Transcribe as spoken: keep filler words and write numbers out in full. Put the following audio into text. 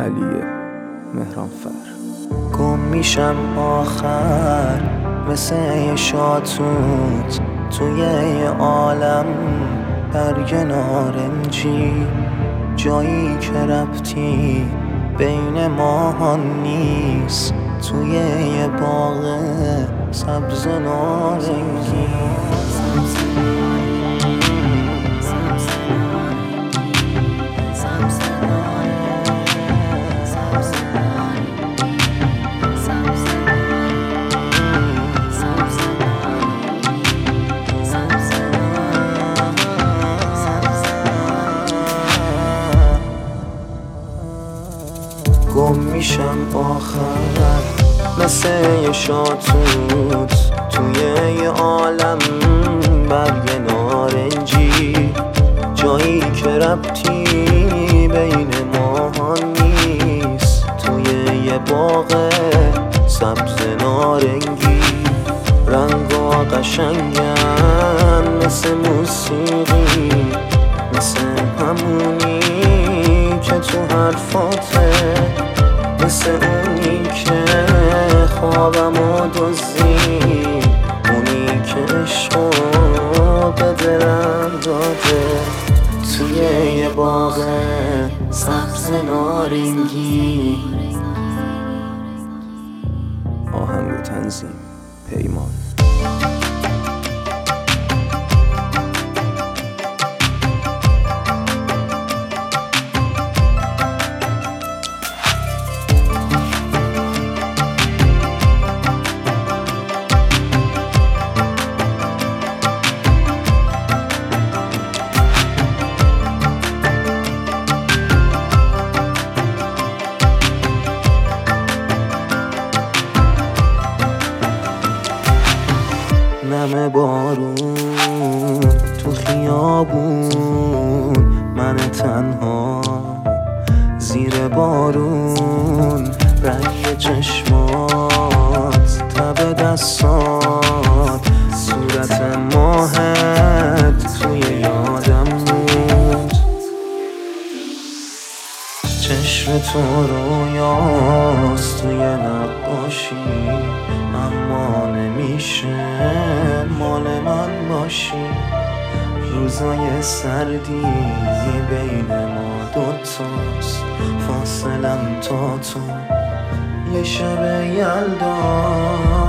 علی مهرانفر. گم میشم آخر مثل یه شاتوت توی یه عالم برگ نارنجی، جایی که ربطی بین ماها نیست، توی یه باغ سبز نارنگی. گم میشم آخر مثل یه شاتوت توی یه عالم برگ نارنجی، جایی که ربطی بین ماها نیست، توی یه باغ سبز نارنگی. رنگا قشنگن مثل موسیقی، مثل همونی که تو حرفاته، مثل اونی که خوابمو دزدی، اونی که عشقو به دلم داده توی یه باغ سبز نارنگی. آهنگ و تنظیم پیمان. نم بارون تو خیابون، من تنها زیر بارون، رنگ چشمات، تب دستات، صورت ماهت توی یادم موند. چشم تو رویاست توی نقاشی، اما نمیشه مال من باشی. روزای سردی بین ما دوتاست، فاصلم تا تو یه شب یلدا